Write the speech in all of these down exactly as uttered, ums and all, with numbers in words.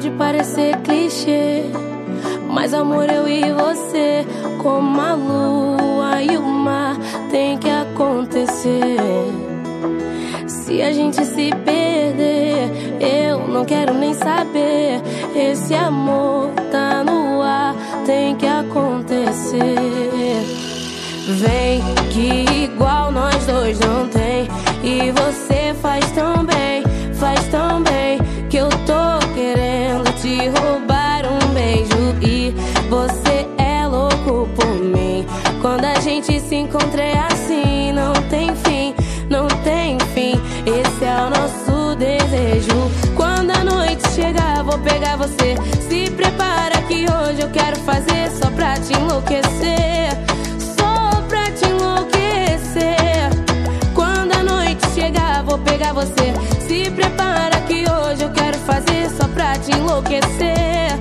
Pode parecer clichê, mas amor, eu e você, como a lua e o mar, tem que acontecer. Se a gente se perder, eu não quero nem saber. Esse amor tá no ar, tem que acontecer. Vem que igual nós dois não tem, e você faz tão bem, faz tão bem, que eu tô querendo te roubar um beijo. E você é louco por mim. Quando a gente se encontra é assim, não tem fim, não tem fim. Esse é o nosso desejo. Quando a noite chegar, vou pegar você. Se prepara que hoje eu quero fazer só pra te enlouquecer, só pra te enlouquecer. Quando a noite chegar, vou pegar você. Se prepara que hoje eu quero fazer só pra te enlouquecer,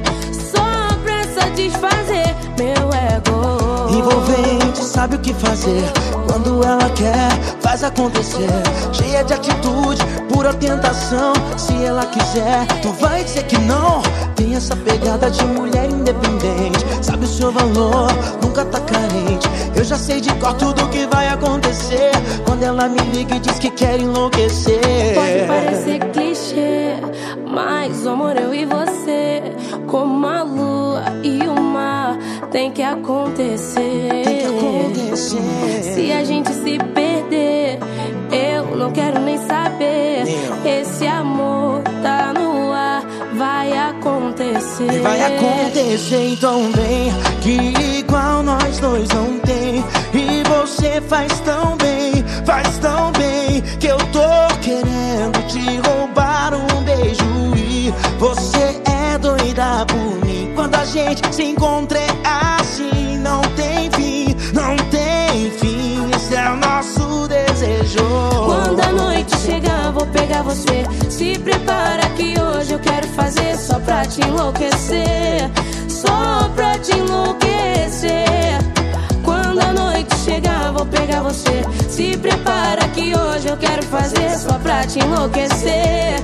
só pra satisfazer meu ego. Envolvente, sabe o que fazer. Quando ela quer, faz acontecer. Cheia de atitude, pura tentação. Se ela quiser, tu vai dizer que não. Tem essa pegada de mulher independente. Sabe o seu valor, nunca tá carente. Eu já sei de cor tudo que vai acontecer quando ela me liga e diz que quer enlouquecer. Pode parecer clichê, mas amor, eu e você, como a lua e o mar, tem que acontecer. Tem que acontecer. Se a gente se perder, eu não quero nem saber. Esse amor tá no ar, vai acontecer. E vai acontecer, então vem, que igual nós dois não tem. E você faz tão bem, faz tão bem, que eu tô querendo te roubar um beijo. E você é doida por mim. Quando a gente se encontra é assim, não tem fim, não tem fim. Esse é o nosso desejo. Quando a noite chegar, vou pegar você. Se prepara que hoje eu quero fazer só pra te enlouquecer, só pra te enlouquecer. Quando a noite chegar, vou pegar você. Se prepara que hoje eu quero fazer só pra te enlouquecer,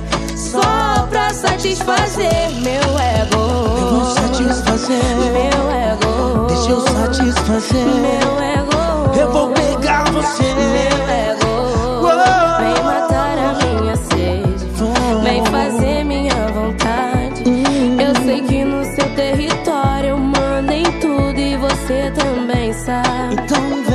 só pra satisfazer meu ego. Eu vou satisfazer meu ego. Deixa eu satisfazer meu ego. Eu vou pegar você, meu ego. Uou. Vem matar a minha sede, vem fazer minha vontade. Eu sei que no seu território eu mando em tudo e você também sabe. Então